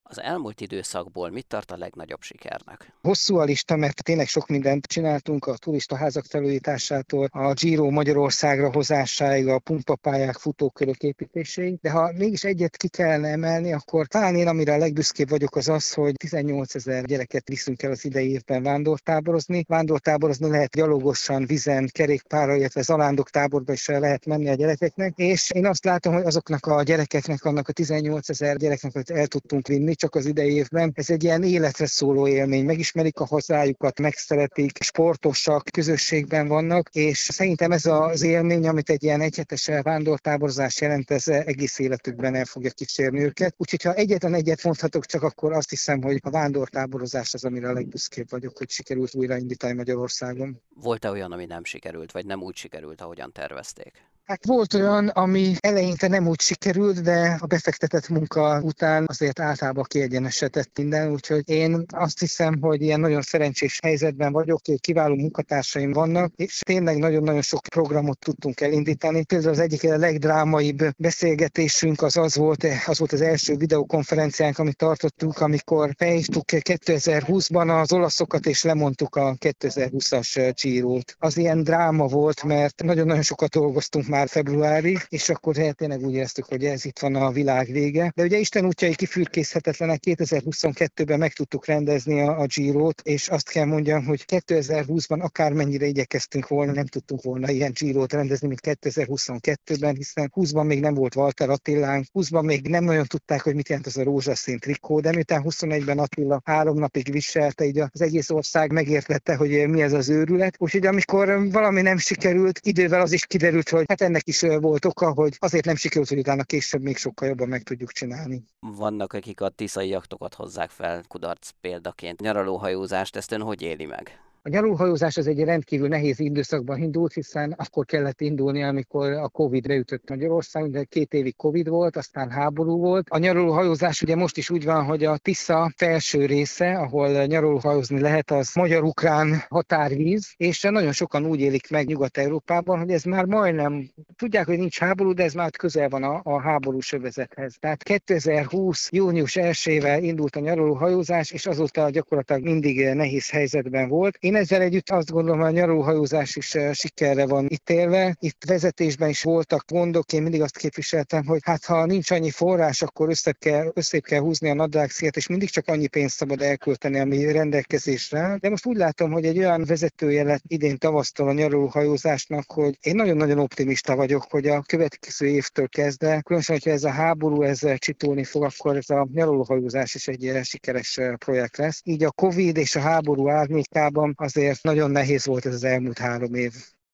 Az elmúlt időszakból mit tart a legnagyobb sikernek? Hosszú a lista, mert tényleg sok mindent csináltunk, a turistaházak felújításától, a Giro Magyarországra hozásáig, a pumpapályák, futókörök építéséig. De ha mégis egyet ki kellene emelni, akkor talán én, amire a legbüszkébb vagyok, az az, hogy 18 000 gyereket viszünk el az idei évben vándortáborozni. Vándortáborozni lehet gyalogosan, vízen, kerékpárral, illetve zalándok táborba is lehet menni a gyerekeknek. És én azt látom, hogy azoknak a gyerekeknek, annak a 18 000 gyereknek, hogy el tudtunk vinni csak az idei évben, ez egy ilyen életre szóló élmény. Megismerik a hazájukat, megszeretik, sportosak, közösségben vannak, és szerintem ez az élmény, amit egy ilyen egyhetes vándortáborozás jelent, ez egész életükben el fogja kísérni őket. Úgyhogy ha egyetlen egyet mondhatok, csak akkor azt hiszem, hogy a vándortáborozás az, amire a legbüszkébb vagyok, hogy sikerült újraindítani Magyarországon. Volt-e olyan, ami nem sikerült, vagy nem úgy sikerült, ahogyan tervezték? Hát volt olyan, ami eleinte nem úgy sikerült, de a befektetett munka után azért általában kiegyenesedett minden, úgyhogy én azt hiszem, hogy ilyen nagyon szerencsés helyzetben vagyok, kiváló munkatársaim vannak, és tényleg nagyon-nagyon sok programot tudtunk elindítani. Például az egyik legdrámaibb beszélgetésünk az volt az első videokonferenciánk, amit tartottuk, amikor felhívtuk 2020-ban az olaszokat, és lemondtuk a 2020-as Girót. Az ilyen dráma volt, mert nagyon-nagyon sokat dolgoztunk már februárig, és akkor tényleg úgy éreztük, hogy ez itt van a világ vége. De ugye Isten útjai kifürkészhetetlenek, 2022-ben meg tudtuk rendezni a Girót, és azt kell mondjam, hogy 2020-ban akármennyire igyekeztünk volna, nem tudtunk volna ilyen Girót rendezni, mint 2022-ben, hiszen 20-ban még nem volt Walter Attilánk, 20-ban még nem nagyon tudták, hogy mit jelent az a rózsaszín trikó, de miután 21-ben Attila 3 napig viselte, így az egész ország megértette, hogy mi ez az őrület. Úgyhogy amikor valami nem sikerült, idővel az is kiderült, hogy hát ennek is volt oka, hogy azért nem sikerült, hogy utána később még sokkal jobban meg tudjuk csinálni. Vannak, akik a tiszai jaktokat hozzák fel kudarc példaként. Nyaralóhajózást, ezt ön hogy éli meg? A nyaralóhajózás az egy rendkívül nehéz időszakban indult, hiszen akkor kellett indulni, amikor a Covid beütött Magyarországon, de 2 évig Covid volt, aztán háború volt. A nyaralóhajózás ugye most is úgy van, hogy a Tisza felső része, ahol nyaralóhajózni lehet, az magyar-ukrán határvíz, és nagyon sokan úgy élik meg Nyugat-Európában, hogy ez már majdnem, tudják, hogy nincs háború, de ez már közel van a háborús övezethez. Tehát 2020. június 1-ével indult a nyaralóhajózás, és azóta gyakorlatilag mindig nehéz helyzetben volt. Én ezzel együtt azt gondolom, hogy a nyaralóhajózás is sikerre van ítélve. Itt vezetésben is voltak gondok, én mindig azt képviseltem, hogy hát ha nincs annyi forrás, akkor összébb kell húzni a nadrágszíjat, és mindig csak annyi pénzt szabad elkölteni, ami rendelkezésre áll. De most úgy látom, hogy egy olyan vezetője lett idén tavasztal a nyaralóhajózásnak, hogy én nagyon-nagyon optimista vagyok, hogy a következő évtől kezdve, különösen, hogyha ez a háború csitulni fog, akkor ez a nyaralóhajózás is egy sikeres projekt lesz. Így a Covid és a háború árnyékában azért nagyon nehéz volt ez az elmúlt 3 év.